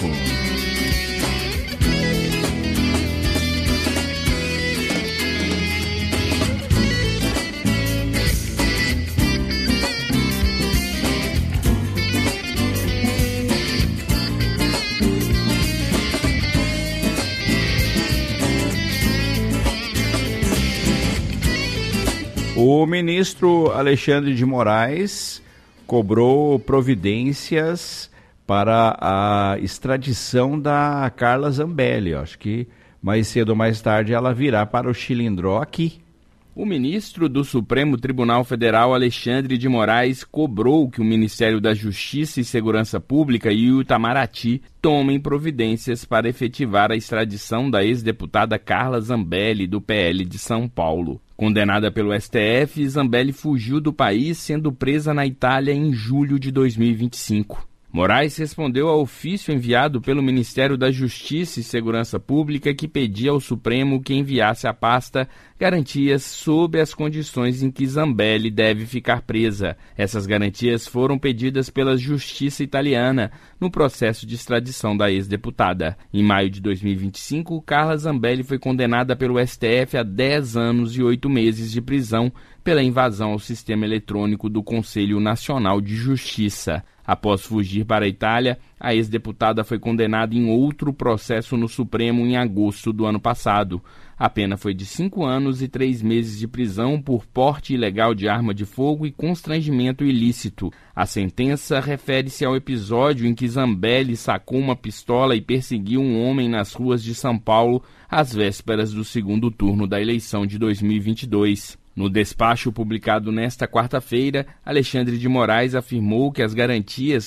O ministro Alexandre de Moraes cobrou providências para a extradição da Carla Zambelli. Acho que mais cedo ou mais tarde ela virá para o Chilindró aqui. O ministro do Supremo Tribunal Federal, Alexandre de Moraes, cobrou que o Ministério da Justiça e Segurança Pública e o Itamaraty tomem providências para efetivar a extradição da ex-deputada Carla Zambelli, do P L de São Paulo. Condenada pelo S T F, Zambelli fugiu do país, sendo presa na Itália em julho de dois mil e vinte e cinco. Moraes respondeu ao ofício enviado pelo Ministério da Justiça e Segurança Pública que pedia ao Supremo que enviasse à pasta garantias sobre as condições em que Zambelli deve ficar presa. Essas garantias foram pedidas pela Justiça italiana no processo de extradição da ex-deputada. Em maio de dois mil e vinte e cinco, Carla Zambelli foi condenada pelo S T F a dez anos e oito meses de prisão pela invasão ao sistema eletrônico do Conselho Nacional de Justiça. Após fugir para a Itália, a ex-deputada foi condenada em outro processo no Supremo em agosto do ano passado. A pena foi de cinco anos e três meses de prisão por porte ilegal de arma de fogo e constrangimento ilícito. A sentença refere-se ao episódio em que Zambelli sacou uma pistola e perseguiu um homem nas ruas de São Paulo às vésperas do segundo turno da eleição de dois mil e vinte e dois. No despacho publicado nesta quarta-feira, Alexandre de Moraes afirmou que as garantias